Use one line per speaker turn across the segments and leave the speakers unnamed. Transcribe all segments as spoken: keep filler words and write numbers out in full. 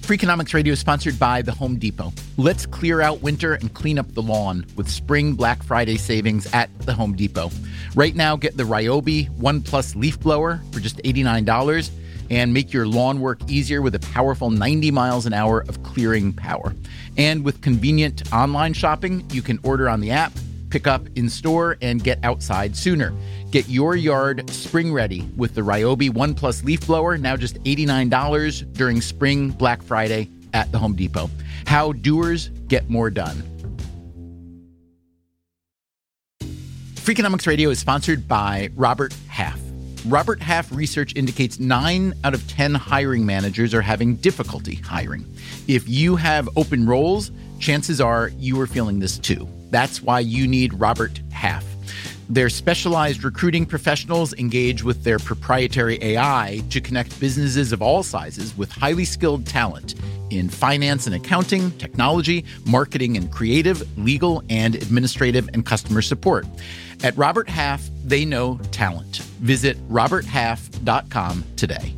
Freakonomics Radio is sponsored by The Home Depot. Let's clear out winter and clean up the lawn with spring Black Friday savings at The Home Depot. Right now, get the Ryobi One Plus leaf blower for just eighty-nine dollars and make your lawn work easier with a powerful ninety miles an hour of clearing power. And with convenient online shopping, you can order on the app, pick up in store, and get outside sooner. Get your yard spring ready with the Ryobi One Plus leaf blower, now just eighty-nine dollars during spring Black Friday at the Home Depot. How doers get more done. Freakonomics Radio is sponsored by Robert Half. Robert Half research indicates nine out of ten hiring managers are having difficulty hiring. If you have open roles, chances are you are feeling this too. That's why you need Robert Half. Their specialized recruiting professionals engage with their proprietary A I to connect businesses of all sizes with highly skilled talent in finance and accounting, technology, marketing and creative, legal and administrative, and customer support. At Robert Half, they know talent. Visit robert half dot com today.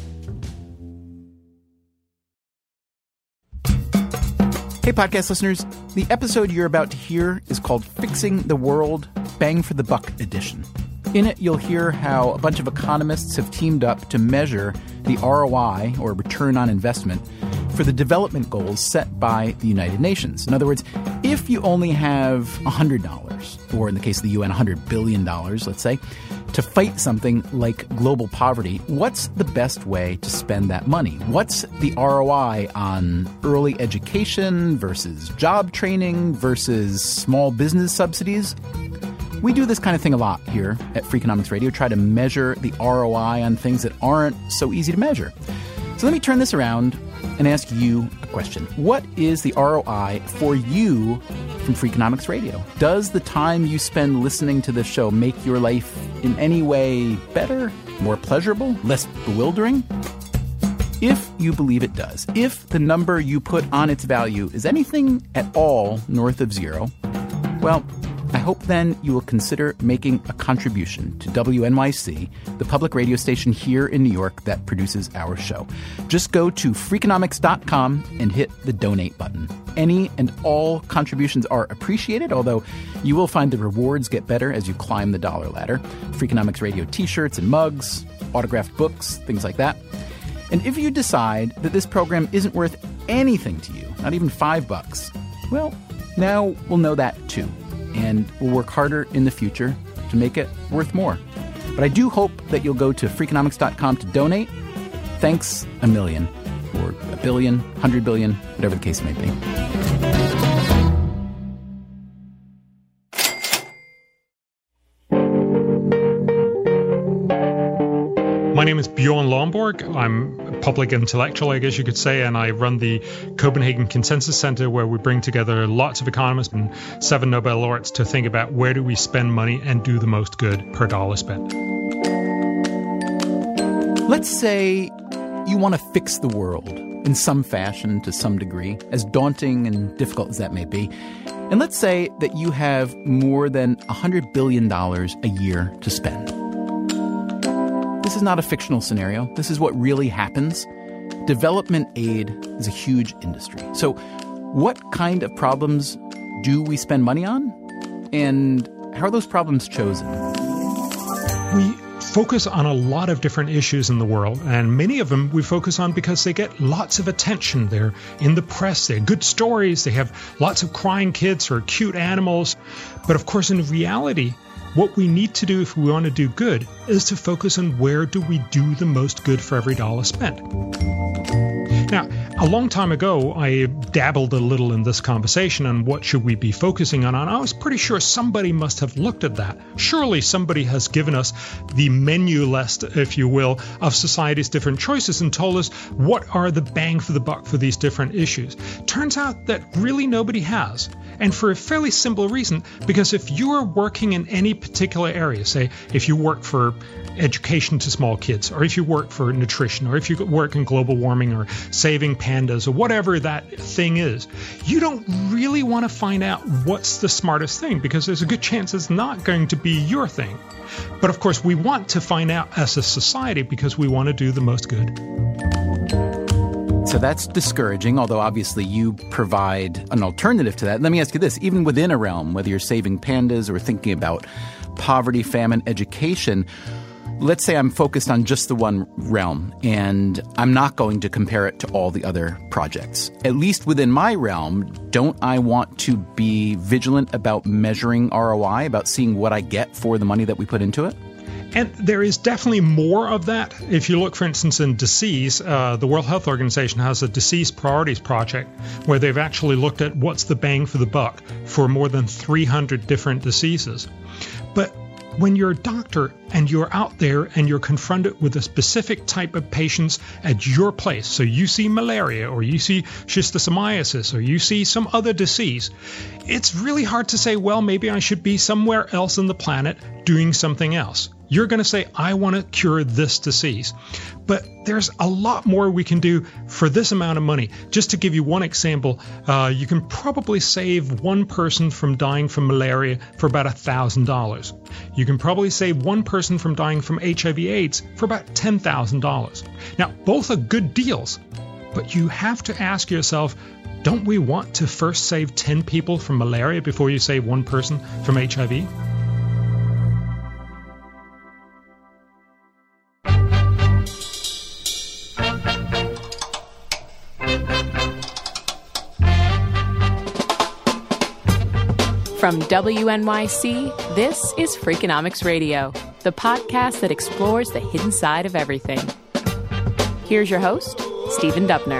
Hey, podcast listeners. The episode you're about to hear is called Fixing the World, Bang for the Buck Edition. In it, you'll hear how a bunch of economists have teamed up to measure the R O I, or return on investment, for the development goals set by the United Nations. In other words, if you only have one hundred dollars, or in the case of the U N, one hundred billion dollars, let's say, to fight something like global poverty, what's the best way to spend that money? What's the R O I on early education versus job training versus small business subsidies? We do this kind of thing a lot here at Freakonomics Radio, try to measure the R O I on things that aren't so easy to measure. So let me turn this around and ask you a question. What is the R O I for you from Freakonomics Radio? Does the time you spend listening to this show make your life in any way better, more pleasurable, less bewildering? If you believe it does, if the number you put on its value is anything at all north of zero, well, I hope then you will consider making a contribution to W N Y C, the public radio station here in New York that produces our show. Just go to freakonomics dot com and hit the donate button. Any and all contributions are appreciated, although you will find the rewards get better as you climb the dollar ladder. Freakonomics Radio t-shirts and mugs, autographed books, things like that. And if you decide that this program isn't worth anything to you, not even five bucks, well, now we'll know that too. And we'll work harder in the future to make it worth more. But I do hope that you'll go to freakonomics dot com to donate. Thanks a million, or a billion, hundred billion, whatever the case may be.
My name is Bjorn Lomborg. I'm a public intellectual, I guess you could say, and I run the Copenhagen Consensus Center, where we bring together lots of economists and seven Nobel laureates to think about where do we spend money and do the most good per dollar spent.
Let's say you want to fix the world in some fashion to some degree, as daunting and difficult as that may be. And let's say that you have more than one hundred billion dollars a year to spend. This is not a fictional scenario. This is what really happens. Development aid is a huge industry. So what kind of problems do we spend money on? And how are those problems chosen?
We focus on a lot of different issues in the world, and many of them we focus on because they get lots of attention. They're in the press, they're good stories, they have lots of crying kids or cute animals. But of course, in reality, what we need to do if we want to do good is to focus on where do we do the most good for every dollar spent. Now, a long time ago, I dabbled a little in this conversation on what should we be focusing on, and I was pretty sure somebody must have looked at that. Surely somebody has given us the menu list, if you will, of society's different choices and told us what are the bang for the buck for these different issues. Turns out that really nobody has. And for a fairly simple reason, because if you are working in any particular area, say if you work for education to small kids, or if you work for nutrition, or if you work in global warming or saving pandas, or whatever that thing is, you don't really want to find out what's the smartest thing, because there's a good chance it's not going to be your thing. But of course, we want to find out as a society because we want to do the most good.
So that's discouraging, although obviously you provide an alternative to that. Let me ask you this. Even within a realm, whether you're saving pandas or thinking about poverty, famine, education, let's say I'm focused on just the one realm and I'm not going to compare it to all the other projects. At least within my realm, don't I want to be vigilant about measuring R O I, about seeing what I get for the money that we put into it?
And there is definitely more of that. If you look, for instance, in disease, uh, the World Health Organization has a disease priorities project where they've actually looked at what's the bang for the buck for more than three hundred different diseases. But when you're a doctor and you're out there and you're confronted with a specific type of patients at your place, so you see malaria or you see schistosomiasis or you see some other disease, it's really hard to say, well, maybe I should be somewhere else on the planet doing something else. You're going to say, I want to cure this disease. But there's a lot more we can do for this amount of money. Just to give you one example, uh, you can probably save one person from dying from malaria for about one thousand dollars. You can probably save one person from dying from H I V AIDS for about ten thousand dollars. Now, both are good deals, but you have to ask yourself, don't we want to first save ten people from malaria before you save one person from H I V?
From W N Y C, this is Freakonomics Radio, the podcast that explores the hidden side of everything. Here's your host, Stephen Dubner.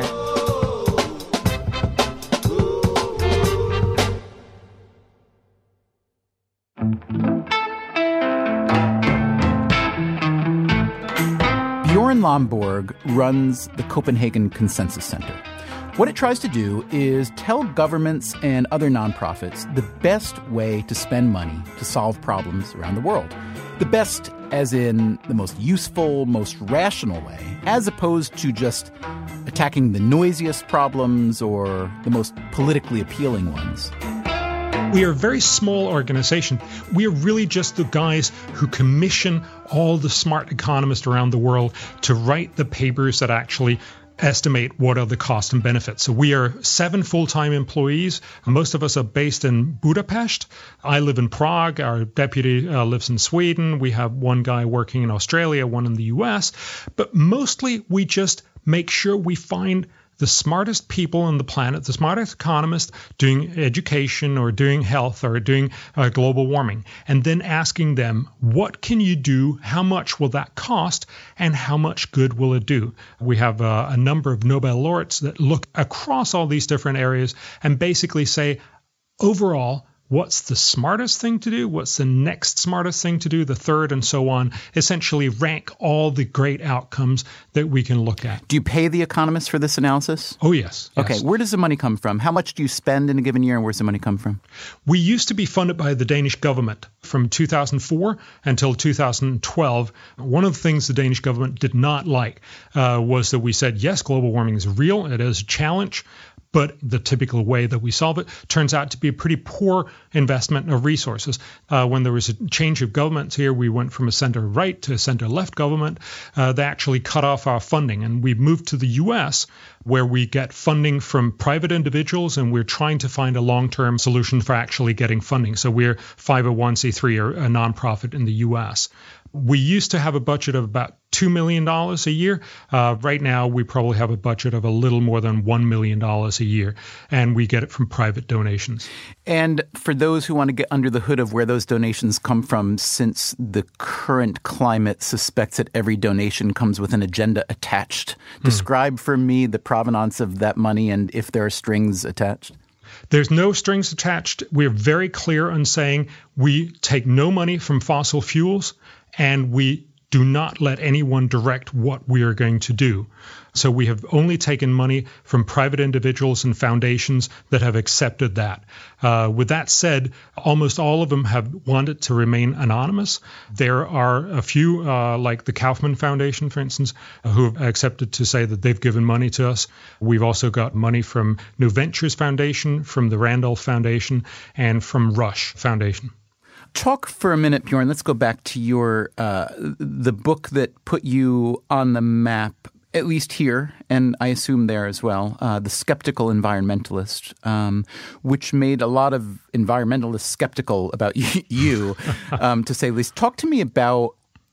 Bjorn Lomborg runs the Copenhagen Consensus Center. What it tries to do is tell governments and other nonprofits the best way to spend money to solve problems around the world. The best as in the most useful, most rational way, as opposed to just attacking the noisiest problems or the most politically appealing ones.
We are a very small organization. We are really just the guys who commission all the smart economists around the world to write the papers that actually estimate what are the costs and benefits. So we are seven full-time employees. Most of us are based in Budapest. I live in Prague. Our deputy uh, lives in Sweden. We have one guy working in Australia, one in the U S. But mostly we just make sure we find the smartest people on the planet, the smartest economists doing education or doing health or doing uh, global warming, and then asking them, what can you do? How much will that cost? And how much good will it do? We have uh, a number of Nobel laureates that look across all these different areas and basically say, overall, what's the smartest thing to do? What's the next smartest thing to do? The third and so on. Essentially rank all the great outcomes that we can look at.
Do you pay the economists for this analysis?
Oh, yes.
Okay.
Yes.
Where does the money come from? How much do you spend in a given year and where's the money come from?
We used to be funded by the Danish government from two thousand four until two thousand twelve. One of the things the Danish government did not like uh, was that we said, yes, global warming is real. It is a challenge. But the typical way that we solve it turns out to be a pretty poor investment of resources. Uh, when there was a change of governments here, we went from a center-right to a center-left government. Uh, they actually cut off our funding, and we moved to the U S, where we get funding from private individuals, and we're trying to find a long-term solution for actually getting funding. So we're five oh one c three, or a nonprofit in the U S. We used to have a budget of about two million dollars a year. Uh, right now, we probably have a budget of a little more than one million dollars a year, and we get it from private donations.
And for those who want to get under the hood of where those donations come from, since the current climate suspects that every donation comes with an agenda attached, mm. describe for me the provenance of that money and if there are strings attached.
There's no strings attached. We're very clear on saying we take no money from fossil fuels, and we do not let anyone direct what we are going to do. So we have only taken money from private individuals and foundations that have accepted that. Uh, with that said, almost all of them have wanted to remain anonymous. There are a few, uh, like the Kaufman Foundation, for instance, uh, who have accepted to say that they've given money to us. We've also got money from New Ventures Foundation, from the Randolph Foundation, and from Rush Foundation.
Talk for a minute, Bjorn. Let's go back to your uh, the book that put you on the map at least here, and I assume there as well, uh, The Skeptical Environmentalist, um, which made a lot of environmentalists skeptical about you, um, to say the least. Talk to me about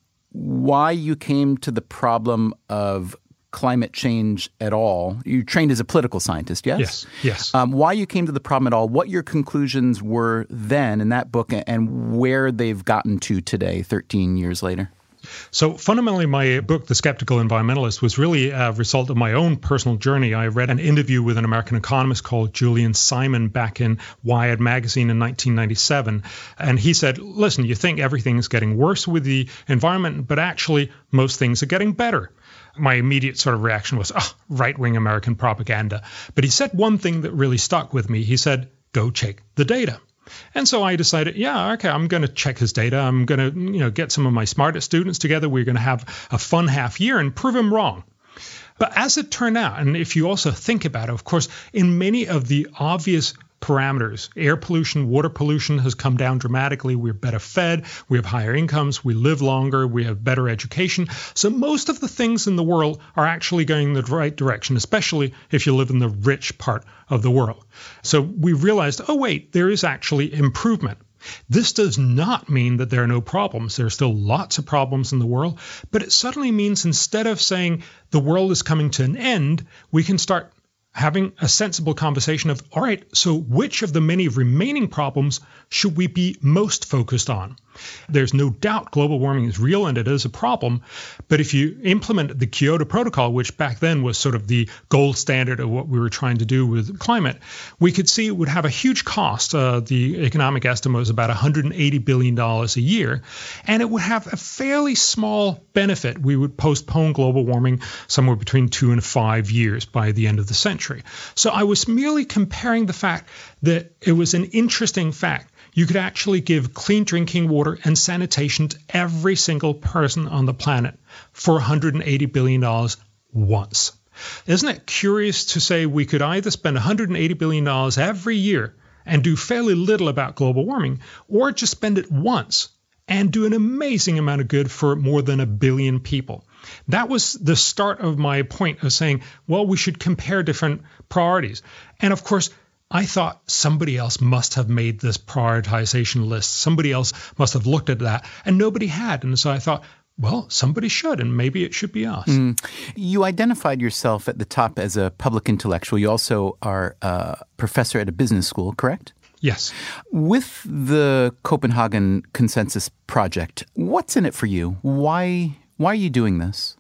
why you came to the problem of climate change at all. You trained as a political scientist, yes?
Yes, yes.
Um, why you came to the problem at all, what your conclusions were then in that book, and where they've gotten to today, thirteen years later.
So fundamentally, my book, The Skeptical Environmentalist, was really a result of my own personal journey. I read an interview with an American economist called Julian Simon back in Wired magazine in nineteen ninety-seven. And he said, listen, you think everything's getting worse with the environment, but actually most things are getting better. My immediate sort of reaction was, oh, right-wing American propaganda. But he said one thing that really stuck with me. He said, go check the data. And so I decided, yeah, okay, I'm going to check his data. I'm going to, you know, get some of my smartest students together. We're going to have a fun half year and prove him wrong. But as it turned out, and if you also think about it, of course, in many of the obvious parameters, air pollution, water pollution has come down dramatically. We're better fed. We have higher incomes. We live longer. We have better education. So most of the things in the world are actually going in the right direction, especially if you live in the rich part of the world. So we realized, oh, wait, there is actually improvement. This does not mean that there are no problems. There are still lots of problems in the world, but it suddenly means instead of saying the world is coming to an end, we can start having a sensible conversation of, all right, so which of the many remaining problems should we be most focused on? There's no doubt global warming is real and it is a problem. But if you implement the Kyoto Protocol, which back then was sort of the gold standard of what we were trying to do with climate, we could see it would have a huge cost. Uh, the economic estimate was about one hundred eighty billion dollars a year. And it would have a fairly small benefit. We would postpone global warming somewhere between two and five years by the end of the century. So I was merely comparing the fact that it was an interesting fact. You could actually give clean drinking water and sanitation to every single person on the planet for one hundred eighty billion dollars once. Isn't it curious to say we could either spend one hundred eighty billion dollars every year and do fairly little about global warming, or just spend it once and do an amazing amount of good for more than a billion people? That was the start of my point of saying, well, we should compare different priorities. And of course, I thought somebody else must have made this prioritization list. Somebody else must have looked at that, and nobody had. And so I thought, well, somebody should, and maybe it should be us. Mm.
You identified yourself at the top as a public intellectual. You also are a professor at a business school, correct?
Yes.
With the Copenhagen Consensus Project, what's in it for you? Why, why are you doing this?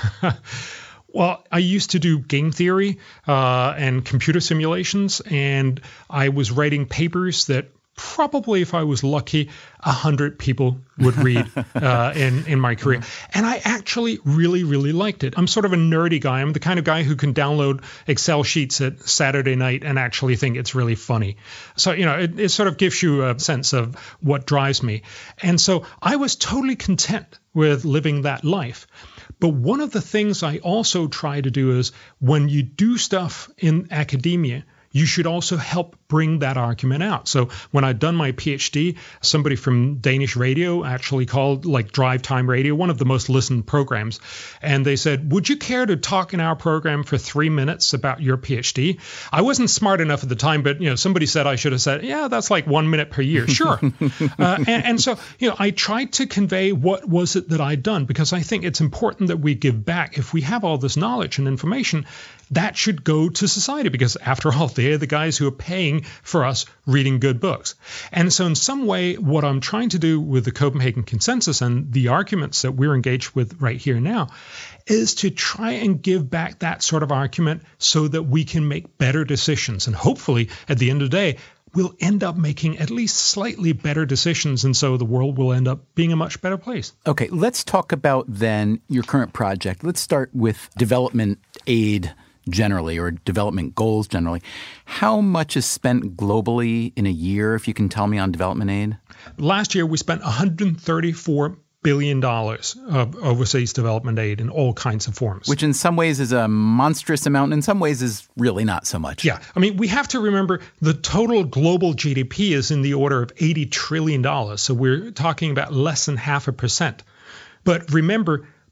Well, I used to do game theory uh, and computer simulations, and I was writing papers that probably, if I was lucky, a hundred people would read uh, in, in my career. And I actually really, really liked it. I'm sort of a nerdy guy. I'm the kind of guy who can download Excel sheets at Saturday night and actually think it's really funny. So, you know, it, it sort of gives you a sense of what drives me. And so I was totally content with living that life. But one of the things I also try to do is when you do stuff in academia, you should also help bring that argument out. So when I'd done my PhD, somebody from Danish radio actually called like Drive Time Radio, one of the most listened programs. And they said, would you care to talk in our program for three minutes about your PhD? I wasn't smart enough at the time, but you know, somebody said I should have said, yeah, that's like one minute per year. Sure. uh, and, and so, you know, I tried to convey what was it that I'd done, because I think it's important that we give back. If we have all this knowledge and information, that should go to society, because after all, they're the guys who are paying for us reading good books. And so in some way, what I'm trying to do with the Copenhagen Consensus and the arguments that we're engaged with right here now is to try and give back that sort of argument so that we can make better decisions. And hopefully, at the end of the day, we'll end up making at least slightly better decisions, and so the world will end up being a much better place.
Okay, let's talk about then your current project. Let's start with development aid generally, or development goals generally. How much is spent globally in a year, if you can tell me, on development aid?
Last year, we spent one hundred thirty-four billion dollars of overseas development aid in all kinds of forms.
Which in some ways is a monstrous amount, and in some ways is really not so much.
Yeah. I mean, we have to remember the total global G D P is in the order of eighty trillion dollars. So we're talking about less than half a percent. But remember,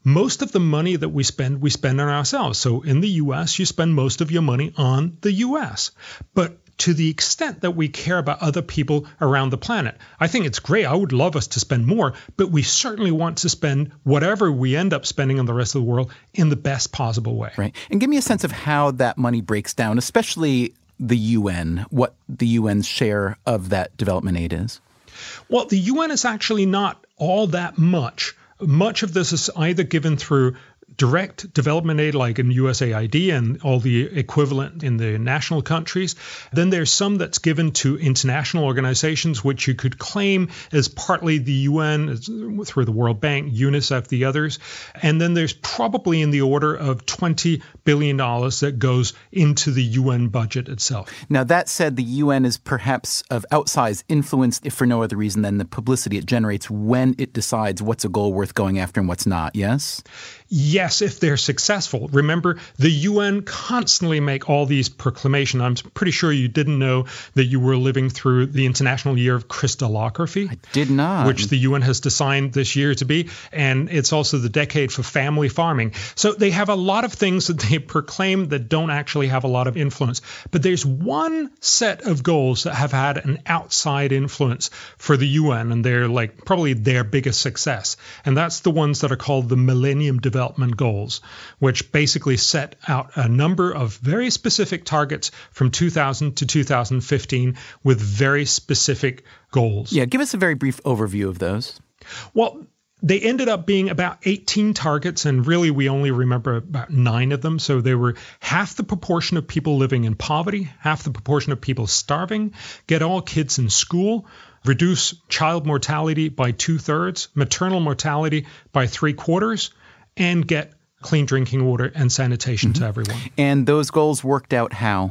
most of the money that we spend, we spend on ourselves. So in the U S, you spend most of your money on the U S. But to the extent that we care about other people around the planet, I think it's great. I would love us to spend more, but we certainly want to spend whatever we end up spending on the rest of the world in the best possible way.
Right. And give me a sense of how that money breaks down, especially the U N, what the U N's share of that development aid is.
Well, the U N is actually not all that much. Much of this is either given through direct development aid like in U S A I D and all the equivalent in the national countries. Then there's some that's given to international organizations, which you could claim is partly the U N through the World Bank, UNICEF, the others. And then there's probably in the order of twenty billion dollars that goes into the U N budget itself.
Now, that said, the U N is perhaps of outsized influence, if for no other reason than the publicity it generates when it decides what's a goal worth going after and what's not, yes?
Yes, if they're successful. Remember, the U N constantly make all these proclamations. I'm pretty sure you didn't know that you were living through the International Year of Crystallography.
I did not.
Which the U N has designed this year to be. And it's also the decade for family farming. So they have a lot of things that they proclaim that don't actually have a lot of influence. But there's one set of goals that have had an outside influence for the U N, and they're like probably their biggest success. And that's the ones that are called the Millennium Development Goals, which basically set out a number of very specific targets from two thousand to two thousand fifteen with very specific goals.
Yeah, give us a very brief overview of those.
Well, they ended up being about eighteen targets, and really we only remember about nine of them. So they were half the proportion of people living in poverty, half the proportion of people starving, get all kids in school, reduce child mortality by two-thirds, maternal mortality by three-quarters, and get clean drinking water and sanitation mm-hmm. to everyone.
And those goals worked out how?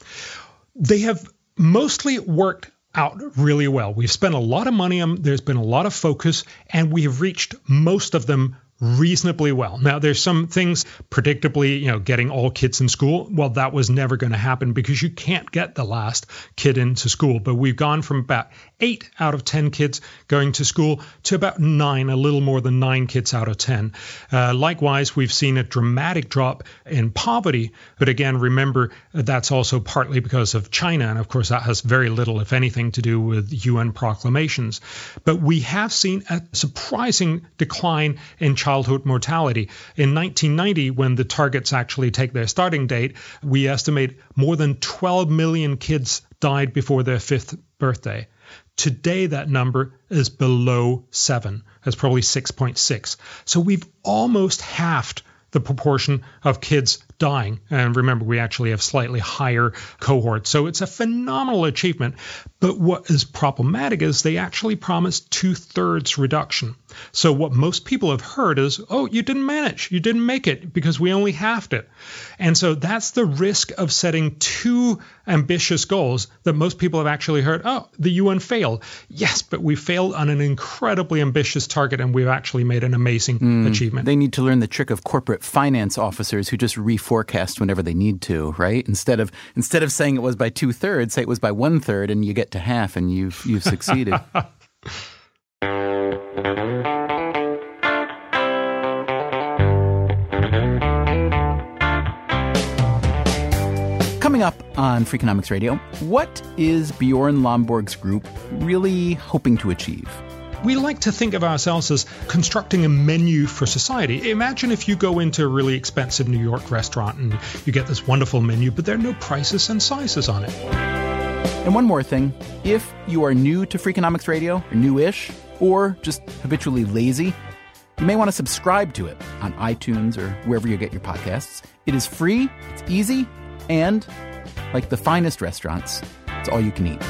They have mostly worked out really well. We've spent a lot of money on them. There's been a lot of focus, and we have reached most of them reasonably well. Now, there's some things, predictably, you know, getting all kids in school. Well, that was never going to happen because you can't get the last kid into school. But we've gone from about eight out of ten kids going to school to about nine, a little more than nine kids out of ten. Uh, likewise, we've seen a dramatic drop in poverty. But again, remember, that's also partly because of China. And of course, that has very little, if anything, to do with U N proclamations. But we have seen a surprising decline in childhood mortality. In nineteen ninety, when the targets actually take their starting date, we estimate more than twelve million kids died before their fifth birthday. Today, that number is below seven. It's probably six point six. So we've almost halved the proportion of kids dying. And remember, we actually have slightly higher cohorts. So it's a phenomenal achievement. But what is problematic is they actually promised two-thirds reduction. So what most people have heard is, oh, you didn't manage. You didn't make it because we only halved it. And so that's the risk of setting too ambitious goals that most people have actually heard, oh, the U N failed. Yes, but we failed on an incredibly ambitious target, and we've actually made an amazing mm, achievement.
They need to learn the trick of corporate finance officers who just reforecast whenever they need to, right? Instead of instead of saying it was by two-thirds, say it was by one-third, and you get to half, and you've you've succeeded. Coming up on Freakonomics Radio, what is Bjorn Lomborg's group really hoping to achieve?
We like to think of ourselves as constructing a menu for society. Imagine if you go into a really expensive New York restaurant and you get this wonderful menu, but there are no prices and sizes on it.
And one more thing, if you are new to Freakonomics Radio, or newish, or just habitually lazy, you may want to subscribe to it on iTunes or wherever you get your podcasts. It is free, it's easy, and like the finest restaurants, it's all you can eat.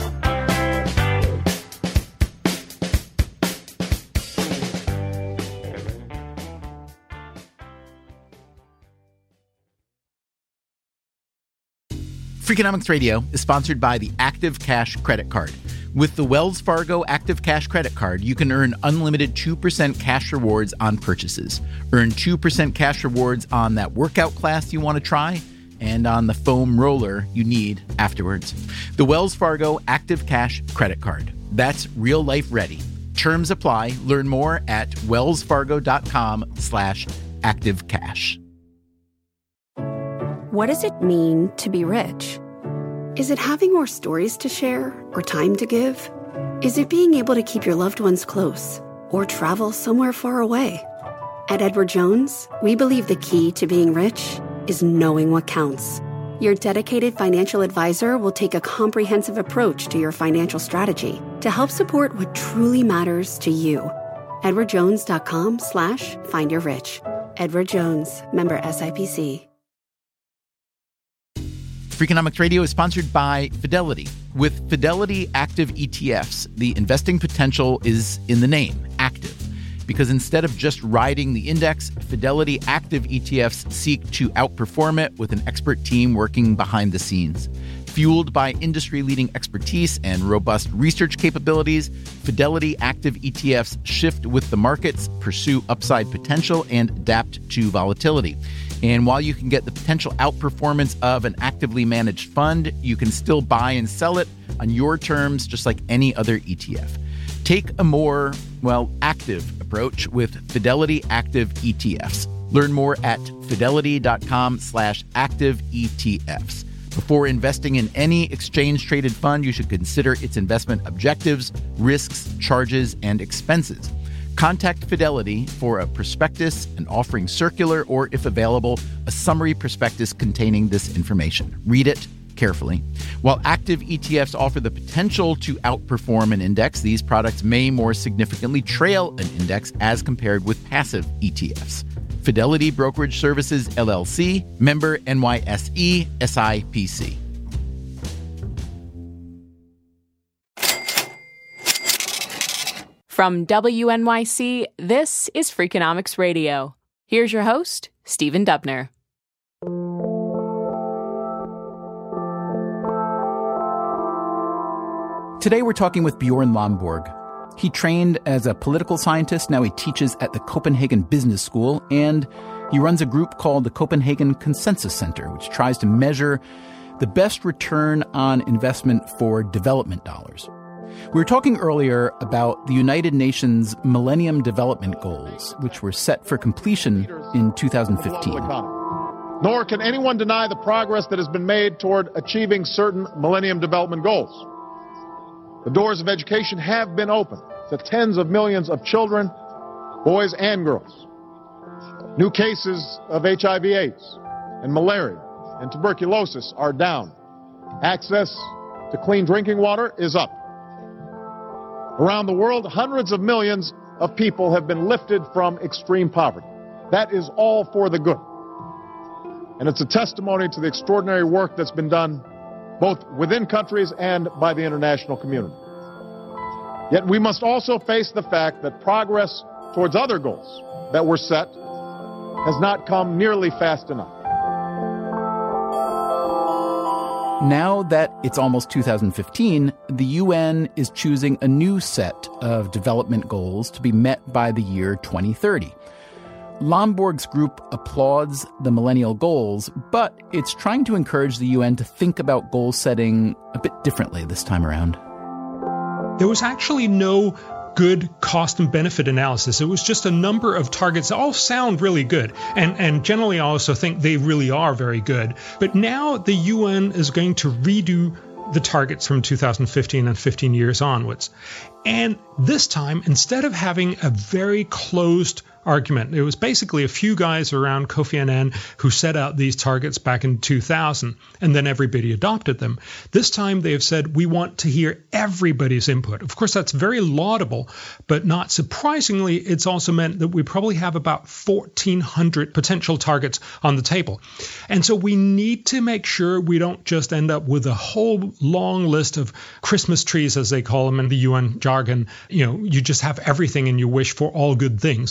Freakonomics Radio is sponsored by the Active Cash Credit Card. With the Wells Fargo Active Cash Credit Card, you can earn unlimited two percent cash rewards on purchases. Earn two percent cash rewards on that workout class you want to try and on the foam roller you need afterwards. The Wells Fargo Active Cash Credit Card. That's real life ready. Terms apply. Learn more at wellsfargo.com slash activecash.
What does it mean to be rich? Is it having more stories to share or time to give? Is it being able to keep your loved ones close or travel somewhere far away? At Edward Jones, we believe the key to being rich is knowing what counts. Your dedicated financial advisor will take a comprehensive approach to your financial strategy to help support what truly matters to you. edwardjones.com slash find your rich. Edward Jones, member S I P C.
Freakonomics Radio is sponsored by Fidelity. With Fidelity Active E T Fs, the investing potential is in the name, active. Because instead of just riding the index, Fidelity Active E T Fs seek to outperform it with an expert team working behind the scenes. Fueled by industry-leading expertise and robust research capabilities, Fidelity Active E T Fs shift with the markets, pursue upside potential, and adapt to volatility. And while you can get the potential outperformance of an actively managed fund, you can still buy and sell it on your terms, just like any other E T F. Take a more, well, active approach with Fidelity Active E T Fs. Learn more at fidelity.com slash active ETFs. Before investing in any exchange-traded fund, you should consider its investment objectives, risks, charges, and expenses. Contact Fidelity for a prospectus, an offering circular, or, if available, a summary prospectus containing this information. Read it carefully. While active E T Fs offer the potential to outperform an index, these products may more significantly trail an index as compared with passive E T Fs. Fidelity Brokerage Services, L L C, member N Y S E, S I P C.
From W N Y C, this is Freakonomics Radio. Here's your host, Stephen Dubner.
Today we're talking with Bjorn Lomborg. He trained as a political scientist. Now he teaches at the Copenhagen Business School, and he runs a group called the Copenhagen Consensus Center, which tries to measure the best return on investment for development dollars. We were talking earlier about the United Nations Millennium Development Goals, which were set for completion in two thousand fifteen.
Nor can anyone deny the progress that has been made toward achieving certain Millennium Development Goals. The doors of education have been opened to tens of millions of children, boys and girls. New cases of H I V AIDS and malaria and tuberculosis are down. Access to clean drinking water is up. Around the world, hundreds of millions of people have been lifted from extreme poverty. That is all for the good. And it's a testimony to the extraordinary work that's been done both within countries and by the international community. Yet we must also face the fact that progress towards other goals that were set has not come nearly fast enough.
Now that it's almost two thousand fifteen, the U N is choosing a new set of development goals to be met by the year twenty thirty. Lomborg's group applauds the millennial goals, but it's trying to encourage the U N to think about goal setting a bit differently this time around.
There was actually no good cost and benefit analysis. It was just a number of targets that all sound really good. And, and generally, I also think they really are very good. But now the U N is going to redo the targets from two thousand fifteen and fifteen years onwards. And this time, instead of having a very closed argument, it was basically a few guys around Kofi Annan who set out these targets back in two thousand, and then everybody adopted them. This time they have said, we want to hear everybody's input. Of course, that's very laudable, but not surprisingly, it's also meant that we probably have about fourteen hundred potential targets on the table. And so we need to make sure we don't just end up with a whole long list of Christmas trees, as they call them in the U N jargon. You know, you just have everything and you wish for all good things, because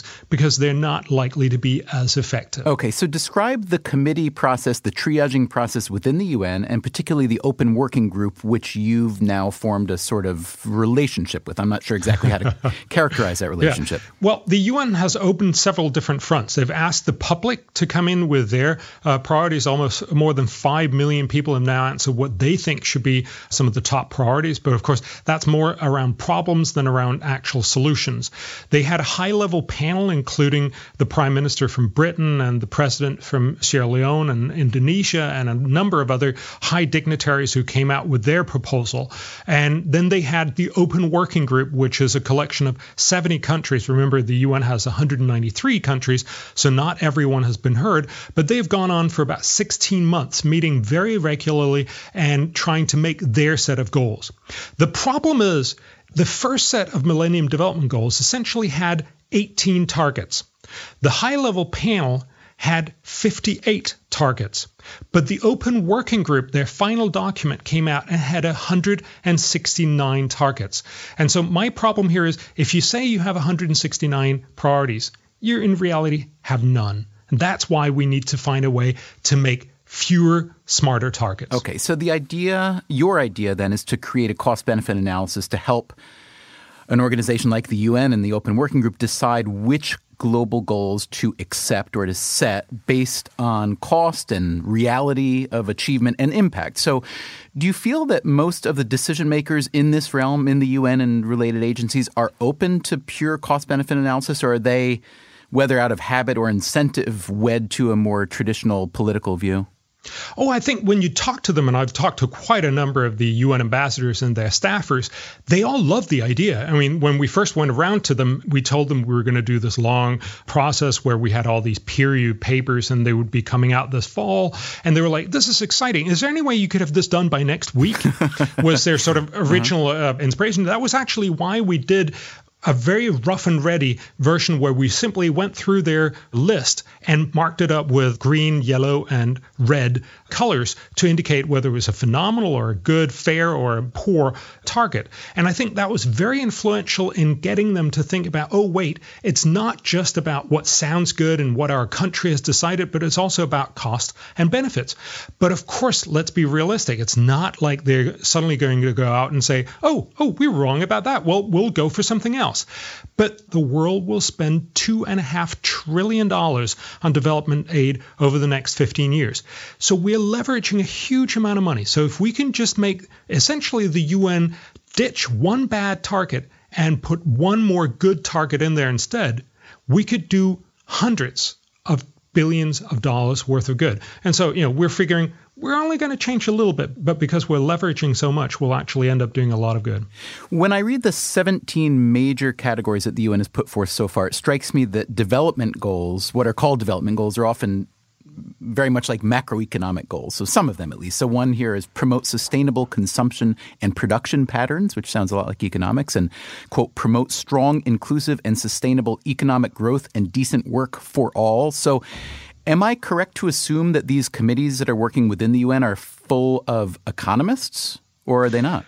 because they're not likely to be as effective.
Okay, so describe the committee process, the triaging process within the U N, and particularly the open working group, which you've now formed a sort of relationship with. I'm not sure exactly how to characterize that relationship.
Yeah. Well, the U N has opened several different fronts. They've asked the public to come in with their uh, priorities. Almost more than five million people have now answered what they think should be some of the top priorities. But of course, that's more around problems than around actual solutions. They had a high-level panel, including the Prime Minister from Britain and the President from Sierra Leone and Indonesia and a number of other high dignitaries who came out with their proposal. And then they had the Open Working Group, which is a collection of seventy countries. Remember, the U N has one hundred ninety-three countries, so not everyone has been heard. But they've gone on for about sixteen months, meeting very regularly and trying to make their set of goals. The problem is the first set of Millennium Development Goals essentially had eighteen targets. The high-level panel had fifty-eight targets. But the Open Working Group, their final document, came out and had one hundred sixty-nine targets. And so my problem here is if you say you have one hundred sixty-nine priorities, you in reality have none. And that's why we need to find a way to make fewer, smarter targets.
Okay, so the idea, your idea then, is to create a cost-benefit analysis to help an organization like the U N and the Open Working Group decide which global goals to accept or to set based on cost and reality of achievement and impact. So do you feel that most of the decision makers in this realm, in the U N and related agencies, are open to pure cost-benefit analysis, or are they, whether out of habit or incentive, wed to a more traditional political view?
Oh, I think when you talk to them, and I've talked to quite a number of the U N ambassadors and their staffers, they all love the idea. I mean, when we first went around to them, we told them we were going to do this long process where we had all these peer-reviewed papers and they would be coming out this fall. And they were like, this is exciting. Is there any way you could have this done by next week? Was their sort of original uh, inspiration. That was actually why we did a very rough and ready version where we simply went through their list and marked it up with green, yellow, and red colors to indicate whether it was a phenomenal or a good, fair, or a poor target. And I think that was very influential in getting them to think about, oh, wait, it's not just about what sounds good and what our country has decided, but it's also about cost and benefits. But of course, let's be realistic. It's not like they're suddenly going to go out and say, oh, oh, we were wrong about that. Well, we'll go for something else. But the world will spend two and a half trillion dollars on development aid over the next fifteen years. So we're leveraging a huge amount of money. So if we can just make essentially the U N ditch one bad target and put one more good target in there instead, we could do hundreds of billions of dollars worth of good. And so, you know, we're figuring we're only going to change a little bit, but because we're leveraging so much, we'll actually end up doing a lot of good.
When I read the seventeen major categories that the U N has put forth so far, it strikes me that development goals, what are called development goals, are often very much like macroeconomic goals. So some of them at least. So one here is promote sustainable consumption and production patterns, which sounds a lot like economics, and, quote, promote strong, inclusive, and sustainable economic growth and decent work for all. So am I correct to assume that these committees that are working within the U N are full of economists, or are they not?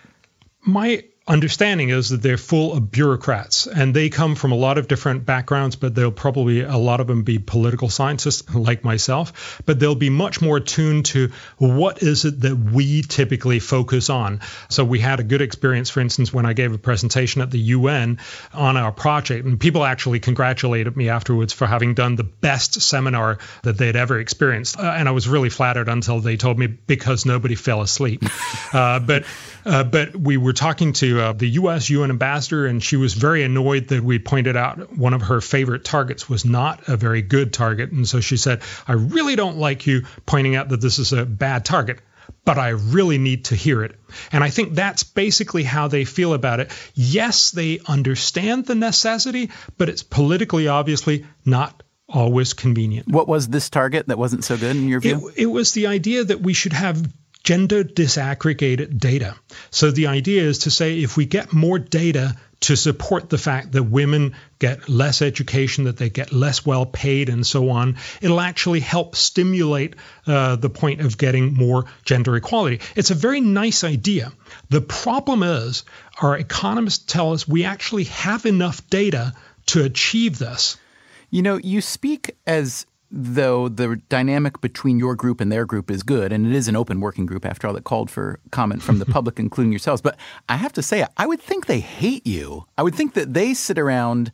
My understanding is that they're full of bureaucrats, and they come from a lot of different backgrounds, but they'll probably, a lot of them be political scientists like myself, but they'll be much more attuned to what is it that we typically focus on. So we had a good experience, for instance, when I gave a presentation at the U N on our project, and people actually congratulated me afterwards for having done the best seminar that they'd ever experienced. Uh, and I was really flattered until they told me because nobody fell asleep. uh, but uh, but we were talking to Uh, the U S U N ambassador, and she was very annoyed that we pointed out one of her favorite targets was not a very good target. And so she said, I really don't like you pointing out that this is a bad target, but I really need to hear it. And I think that's basically how they feel about it. Yes, they understand the necessity, but it's politically obviously not always convenient.
What was this target that wasn't so good in your view?
It, it was the idea that we should have gender disaggregated data. So the idea is to say if we get more data to support the fact that women get less education, that they get less well paid and so on, it'll actually help stimulate uh, the point of getting more gender equality. It's a very nice idea. The problem is our economists tell us we actually have enough data to achieve this.
You know, you speak as though the dynamic between your group and their group is good, and it is an open working group, after all, that called for comment from the public, including yourselves. But I have to say, I would think they hate you. I would think that they sit around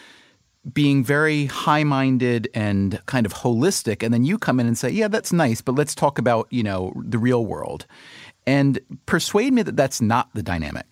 being very high-minded and kind of holistic, and then you come in and say, yeah, that's nice, but let's talk about, you know, the real world. And persuade me that that's not the dynamic.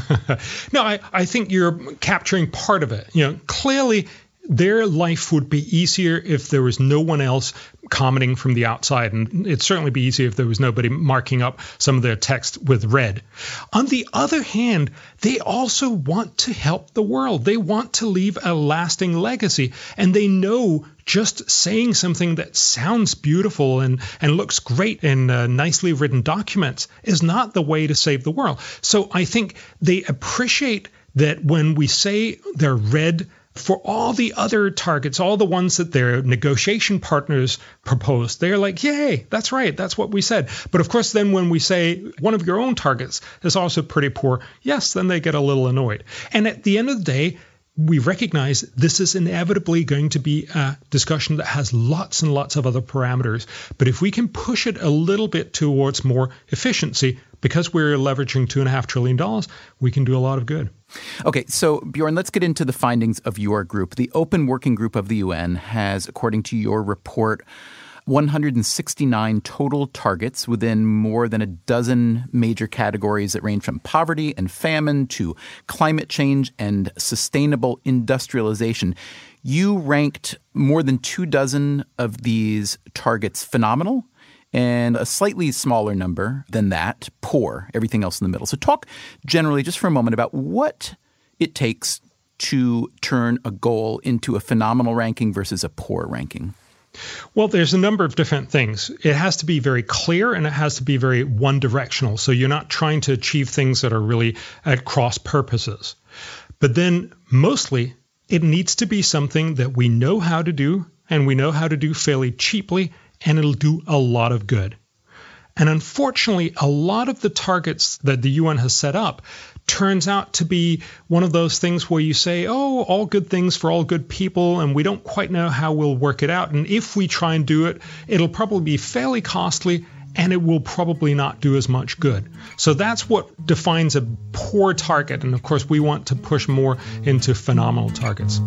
No, I, I think you're capturing part of it. You know, clearly their life would be easier if there was no one else commenting from the outside. And it'd certainly be easier if there was nobody marking up some of their text with red. On the other hand, they also want to help the world. They want to leave a lasting legacy. And they know just saying something that sounds beautiful and, and looks great in uh, nicely written documents is not the way to save the world. So I think they appreciate that when we say they're red, for all the other targets, all the ones that their negotiation partners proposed, they're like, yay, that's right, that's what we said. But of course, then when we say one of your own targets is also pretty poor, yes, then they get a little annoyed. And at the end of the day, we recognize this is inevitably going to be a discussion that has lots and lots of other parameters. But if we can push it a little bit towards more efficiency, because we're leveraging two and a half trillion dollars, we can do a lot of good.
Okay, so Bjorn, let's get into the findings of your group. The Open Working Group of the U N has, according to your report, one hundred sixty-nine total targets within more than a dozen major categories that range from poverty and famine to climate change and sustainable industrialization. You ranked more than two dozen of these targets phenomenal, and a slightly smaller number than that, poor, everything else in the middle. So talk generally just for a moment about what it takes to turn a goal into a phenomenal ranking versus a poor ranking.
Well, there's a number of different things. It has to be very clear and it has to be very one-directional. So you're not trying to achieve things that are really at cross purposes. But then mostly it needs to be something that we know how to do and we know how to do fairly cheaply, and it'll do a lot of good. And unfortunately, a lot of the targets that the U N has set up turns out to be one of those things where you say, oh, all good things for all good people, and we don't quite know how we'll work it out. And if we try and do it, it'll probably be fairly costly, and it will probably not do as much good. So that's what defines a poor target. And of course, we want to push more into phenomenal targets.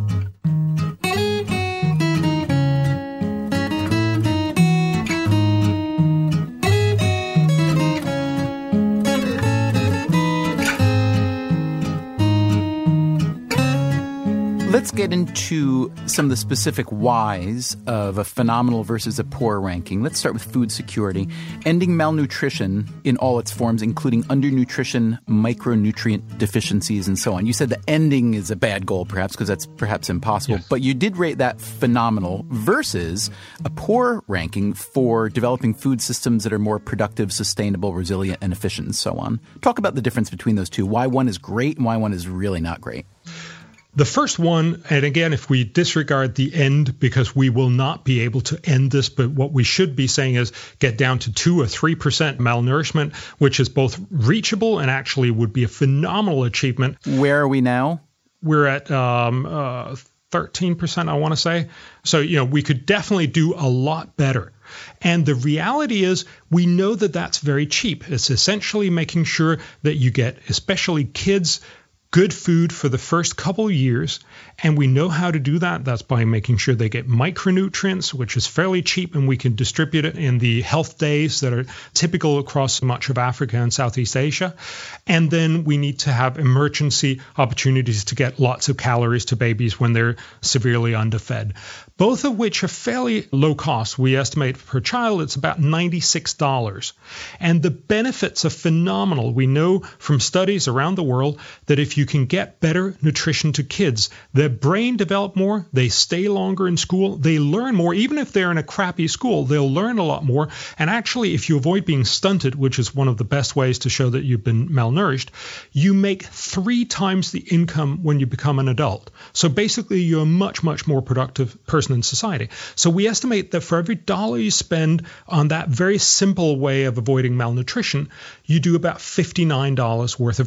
Let's get into some of the specific whys of a phenomenal versus a poor ranking. Let's start with food security. Ending malnutrition in all its forms, including undernutrition, micronutrient deficiencies, and so on. You said the ending is a bad goal, perhaps, because that's perhaps impossible.
Yes.
But you did rate that phenomenal versus a poor ranking for developing food systems that are more productive, sustainable, resilient, and efficient, and so on. Talk about the difference between those two, why one is great and why one is really not great.
The first one, and again, if we disregard the end, because we will not be able to end this, but what we should be saying is get down to two or three percent malnourishment, which is both reachable and actually would be a phenomenal achievement.
Where are we now?
We're at um, uh, thirteen percent, I want to say. So, you know, we could definitely do a lot better. And the reality is we know that that's very cheap. It's essentially making sure that you get, especially kids, good food for the first couple of years, and we know how to do that. That's by making sure they get micronutrients, which is fairly cheap, and we can distribute it in the health days that are typical across much of Africa and Southeast Asia. And then we need to have emergency opportunities to get lots of calories to babies when they're severely underfed, both of which are fairly low cost. We estimate per child it's about ninety-six dollars. And the benefits are phenomenal. We know from studies around the world that if you can get better nutrition to kids, their brain develop more, they stay longer in school, they learn more. Even if they're in a crappy school, they'll learn a lot more. And actually, if you avoid being stunted, which is one of the best ways to show that you've been malnourished, you make three times the income when you become an adult. So basically, you're a much, much more productive person in society. So we estimate that for every dollar you spend on that very simple way of avoiding malnutrition, you do about fifty-nine dollars worth of good.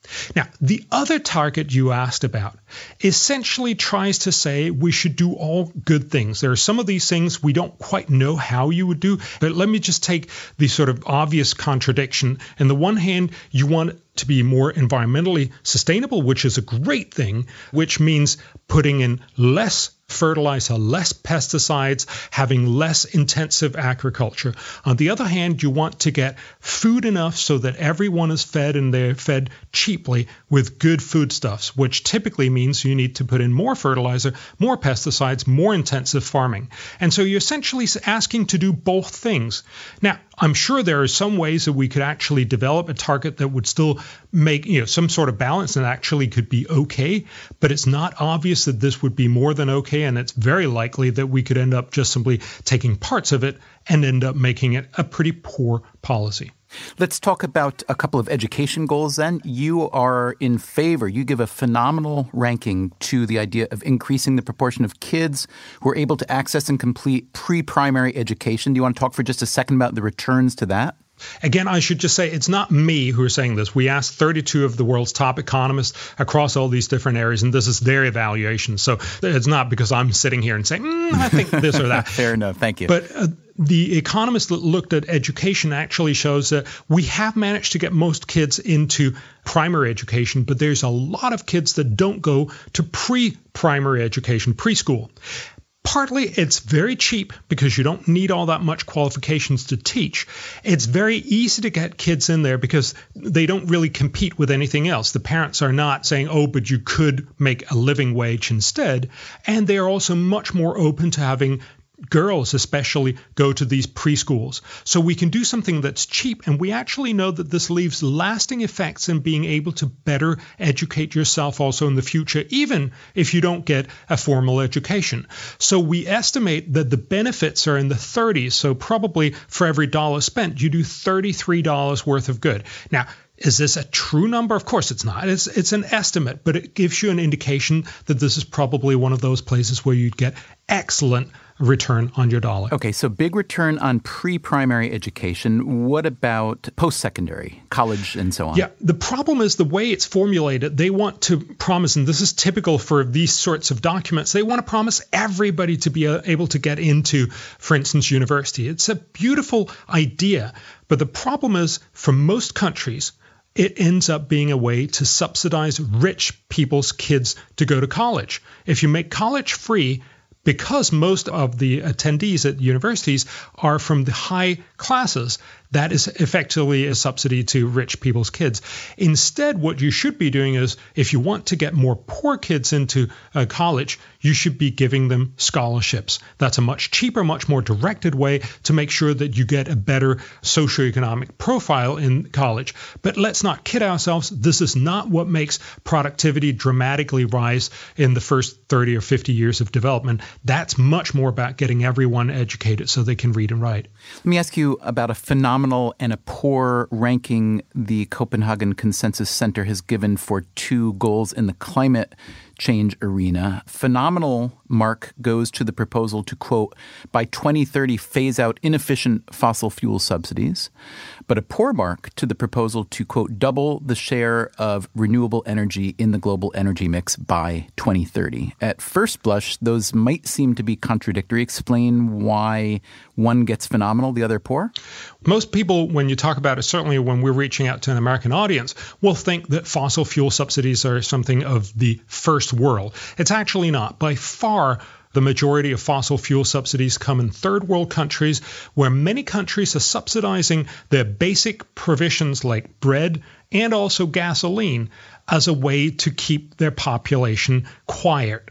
Now, the other target you asked about essentially tries to say we should do all good things. There are some of these things we don't quite know how you would do, but let me just take the sort of obvious contradiction. On the one hand, you want to be more environmentally sustainable, which is a great thing, which means putting in less fertilizer, less pesticides, having less intensive agriculture. On the other hand, you want to get food enough so that everyone is fed and they're fed cheaply with good foodstuffs, which typically means you need to put in more fertilizer, more pesticides, more intensive farming. And so you're essentially asking to do both things. Now, I'm sure there are some ways that we could actually develop a target that would still make, you know, some sort of balance and actually could be okay, but it's not obvious that this would be more than okay, and it's very likely that we could end up just simply taking parts of it and end up making it a pretty poor policy.
Let's talk about a couple of education goals then. You are in favor, you give a phenomenal ranking to the idea of increasing the proportion of kids who are able to access and complete pre-primary education. Do you want to talk for just a second about the returns to that?
Again, I should just say it's not me who is saying this. We asked thirty-two of the world's top economists across all these different areas, and this is their evaluation. So it's not because I'm sitting here and saying, mm, I think this or that.
Fair enough. Thank you.
But uh, the economist that looked at education actually shows that we have managed to get most kids into primary education, but there's a lot of kids that don't go to pre-primary education, preschool. Partly, it's very cheap because you don't need all that much qualifications to teach. It's very easy to get kids in there because they don't really compete with anything else. The parents are not saying, oh, but you could make a living wage instead. And they are also much more open to having girls especially go to these preschools. So we can do something that's cheap, and we actually know that this leaves lasting effects in being able to better educate yourself also in the future, even if you don't get a formal education. So we estimate that the benefits are in the thirties. So probably for every dollar spent, you do thirty-three dollars worth of good. Now, is this a true number? Of course it's not. It's it's an estimate, but it gives you an indication that this is probably one of those places where you'd get excellent return on your dollar.
Okay, so big return on pre-primary education. What about post-secondary, college and so on?
Yeah, the problem is the way it's formulated, they want to promise, and this is typical for these sorts of documents, they want to promise everybody to be able to get into, for instance, university. It's a beautiful idea, but the problem is for most countries, it ends up being a way to subsidize rich people's kids to go to college. If you make college free, because most of the attendees at universities are from the high classes, that is effectively a subsidy to rich people's kids. Instead, what you should be doing is, if you want to get more poor kids into uh, college, you should be giving them scholarships. That's a much cheaper, much more directed way to make sure that you get a better socioeconomic profile in college. But let's not kid ourselves. This is not what makes productivity dramatically rise in the first thirty or fifty years of development. That's much more about getting everyone educated so they can read and write.
Let me ask you about a phenomenal and a poor ranking the Copenhagen Consensus Center has given for two goals in the climate change arena. Phenomenal mark goes to the proposal to, quote, by twenty thirty phase out inefficient fossil fuel subsidies, but a poor mark to the proposal to, quote, double the share of renewable energy in the global energy mix by twenty thirty. At first blush, those might seem to be contradictory. Explain why one gets phenomenal, the other poor?
Most people, when you talk about it, certainly when we're reaching out to an American audience, will think that fossil fuel subsidies are something of the first world. It's actually not. By far, the majority of fossil fuel subsidies come in third world countries, where many countries are subsidizing their basic provisions like bread and also gasoline as a way to keep their population quiet.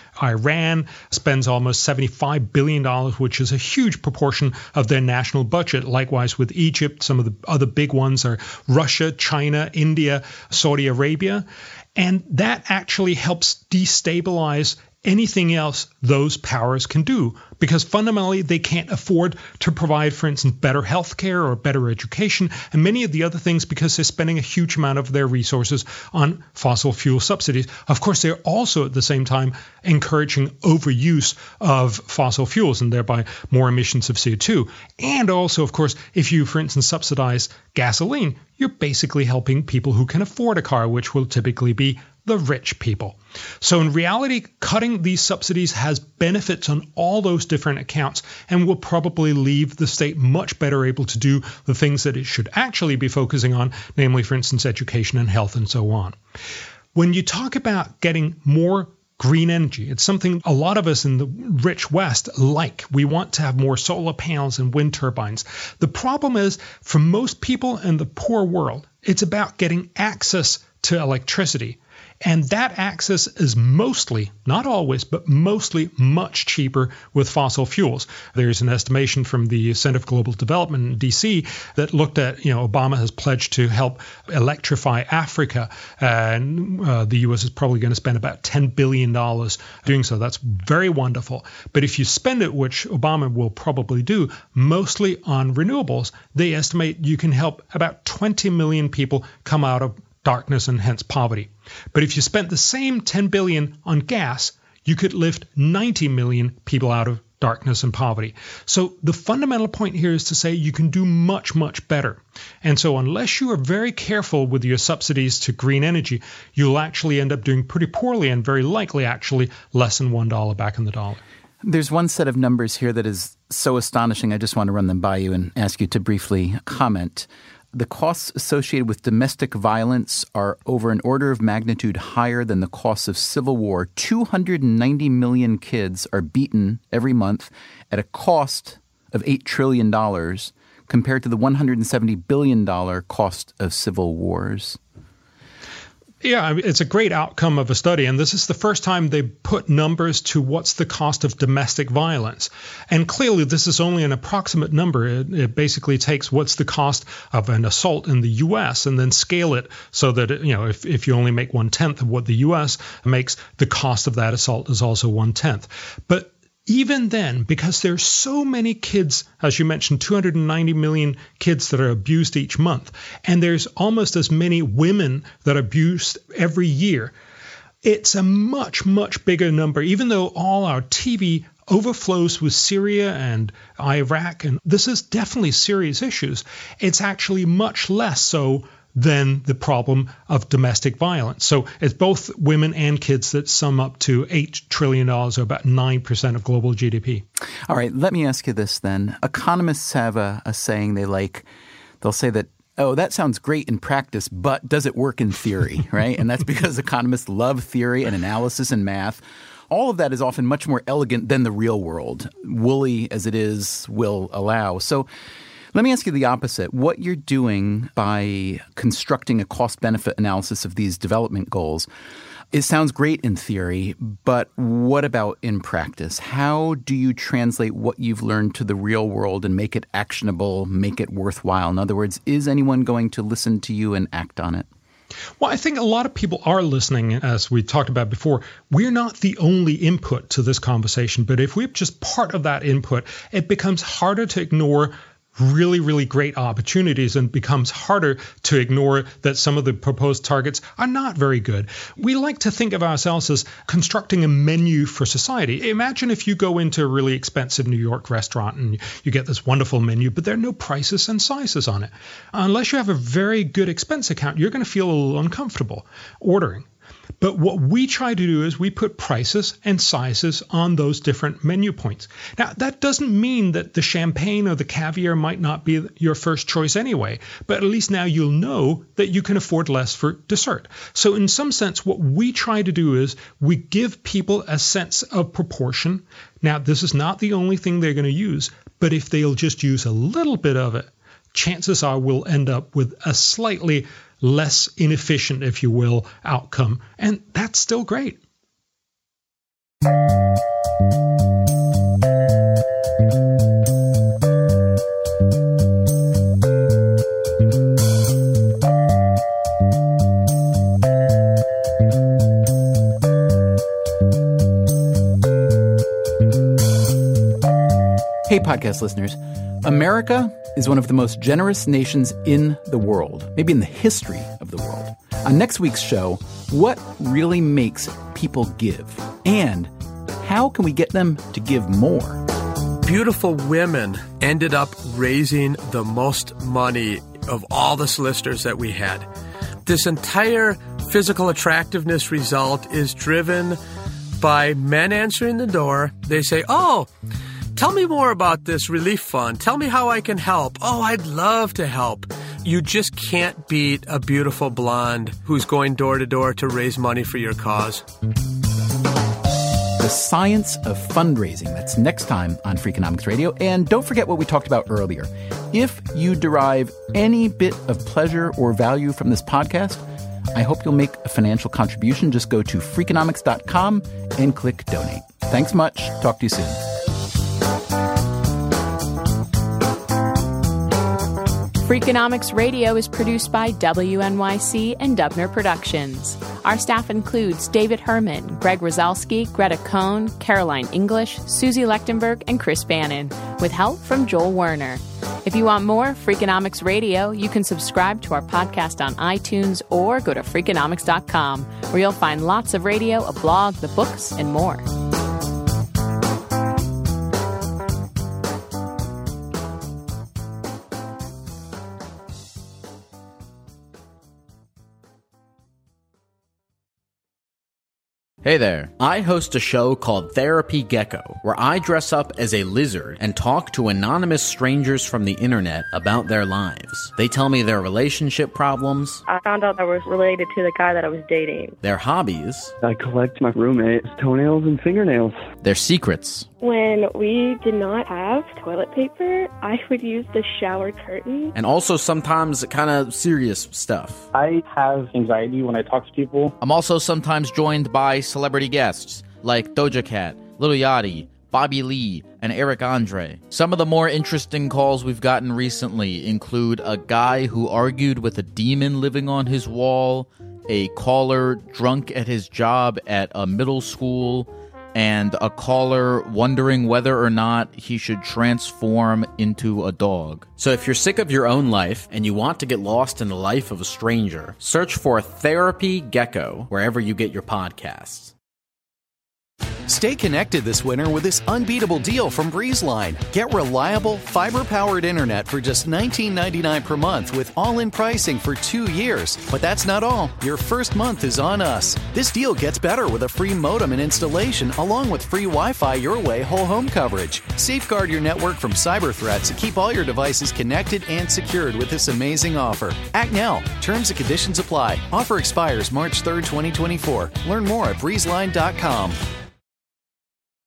Iran spends almost seventy-five billion dollars, which is a huge proportion of their national budget. Likewise with Egypt, some of the other big ones are Russia, China, India, Saudi Arabia. And that actually helps destabilize anything else those powers can do, because fundamentally they can't afford to provide, for instance, better health care or better education and many of the other things because they're spending a huge amount of their resources on fossil fuel subsidies. Of course, they're also at the same time encouraging overuse of fossil fuels and thereby more emissions of C O two. And also, of course, if you, for instance, subsidize gasoline, you're basically helping people who can afford a car, which will typically be the rich people. So in reality, cutting these subsidies has benefits on all those different accounts and will probably leave the state much better able to do the things that it should actually be focusing on, namely, for instance, education and health and so on. When you talk about getting more green energy, it's something a lot of us in the rich West like. We want to have more solar panels and wind turbines. The problem is, for most people in the poor world, it's about getting access to electricity. And that access is mostly, not always, but mostly much cheaper with fossil fuels. There's an estimation from the Center for Global Development in D C that looked at, you know, Obama has pledged to help electrify Africa. And uh, the U S is probably going to spend about ten billion dollars doing so. That's very wonderful. But if you spend it, which Obama will probably do, mostly on renewables, they estimate you can help about twenty million people come out of darkness and hence poverty. But if you spent the same ten billion dollars on gas, you could lift ninety million people out of darkness and poverty. So the fundamental point here is to say you can do much, much better. And so unless you are very careful with your subsidies to green energy, you'll actually end up doing pretty poorly and very likely actually less than one dollar back in the dollar.
There's one set of numbers here that is so astonishing. I just want to run them by you and ask you to briefly comment. The costs associated with domestic violence are over an order of magnitude higher than the costs of civil war. two hundred ninety million kids are beaten every month at a cost of eight trillion dollars compared to the one hundred seventy billion dollars cost of civil wars.
Yeah, it's a great outcome of a study, and this is the first time they put numbers to what's the cost of domestic violence. And clearly, this is only an approximate number. It, it basically takes what's the cost of an assault in the U S and then scale it so that, it, you know, if, if you only make one-tenth of what the U S makes, the cost of that assault is also one-tenth. But even then, because there's so many kids, as you mentioned, two hundred ninety million kids that are abused each month, and there's almost as many women that are abused every year, it's a much, much bigger number, even though all our T V overflows with Syria and Iraq, and this is definitely serious issues. It's actually much less so than the problem of domestic violence. So it's both women and kids that sum up to eight trillion dollars, or about nine percent of global G D P.
All right, let me ask you this then. Economists have a, a saying they like. They'll say that, oh, that sounds great in practice, but does it work in theory, right? And that's because economists love theory and analysis and math. All of that is often much more elegant than the real world, woolly as it is will allow. So let me ask you the opposite. What you're doing by constructing a cost-benefit analysis of these development goals, it sounds great in theory, but what about in practice? How do you translate what you've learned to the real world and make it actionable, make it worthwhile? In other words, is anyone going to listen to you and act on it?
Well, I think a lot of people are listening, as we talked about before. We're not the only input to this conversation, but if we're just part of that input, it becomes harder to ignore really, really great opportunities and becomes harder to ignore that some of the proposed targets are not very good. We like to think of ourselves as constructing a menu for society. Imagine if you go into a really expensive New York restaurant and you get this wonderful menu, but there are no prices and sizes on it. Unless you have a very good expense account, you're going to feel a little uncomfortable ordering. But what we try to do is we put prices and sizes on those different menu points. Now, that doesn't mean that the champagne or the caviar might not be your first choice anyway, but at least now you'll know that you can afford less for dessert. So in some sense, what we try to do is we give people a sense of proportion. Now, this is not the only thing they're going to use, but if they'll just use a little bit of it, chances are we'll end up with a slightly less inefficient, if you will, outcome. And that's still great.
podcast listeners, America is one of the most generous nations in the world, maybe in the history of the world. On next week's show, what really makes people give? And how can we get them to give more?
Beautiful women ended up raising the most money of all the solicitors that we had. This entire physical attractiveness result is driven by men answering the door. They say, oh, tell me more about this relief fund. Tell me how I can help. Oh, I'd love to help. You just can't beat a beautiful blonde who's going door to door to raise money for your cause.
The Science of Fundraising. That's next time on Freakonomics Radio. And don't forget what we talked about earlier. If you derive any bit of pleasure or value from this podcast, I hope you'll make a financial contribution. Just go to Freakonomics dot com and click donate. Thanks much. Talk to you soon.
Freakonomics Radio is produced by W N Y C and Dubner Productions. Our staff includes David Herman, Greg Rosalski, Greta Cohn, Caroline English, Susie Lechtenberg, and Chris Bannon, with help from Joel Werner. If you want more Freakonomics Radio, you can subscribe to our podcast on iTunes or go to Freakonomics dot com, where you'll find lots of radio, a blog, the books, and more.
Hey there. I host a show called Therapy Gecko, where I dress up as a lizard and talk to anonymous strangers from the internet about their lives. They tell me their relationship problems.
I found out I was related to the guy that I was dating.
Their hobbies.
I collect my roommate's toenails and fingernails.
Their secrets.
When we did not have toilet paper, I would use the shower curtain.
And also sometimes kind of serious stuff.
I have anxiety when I talk to people.
I'm also sometimes joined by celebrity guests like Doja Cat, Lil Yachty, Bobby Lee, and Eric Andre. Some of the more interesting calls we've gotten recently include a guy who argued with a demon living on his wall, a caller drunk at his job at a middle school, and a caller wondering whether or not he should transform into a dog. So if you're sick of your own life and you want to get lost in the life of a stranger, search for Therapy Gecko wherever you get your podcasts.
Stay connected this winter with this unbeatable deal from BreezeLine. Get reliable, fiber-powered internet for just nineteen ninety-nine dollars per month with all-in pricing for two years. But that's not all. Your first month is on us. This deal gets better with a free modem and installation, along with free Wi-Fi your way whole home coverage. Safeguard your network from cyber threats and keep all your devices connected and secured with this amazing offer. Act now. Terms and conditions apply. Offer expires March third, twenty twenty-four. Learn more at breezeline dot com.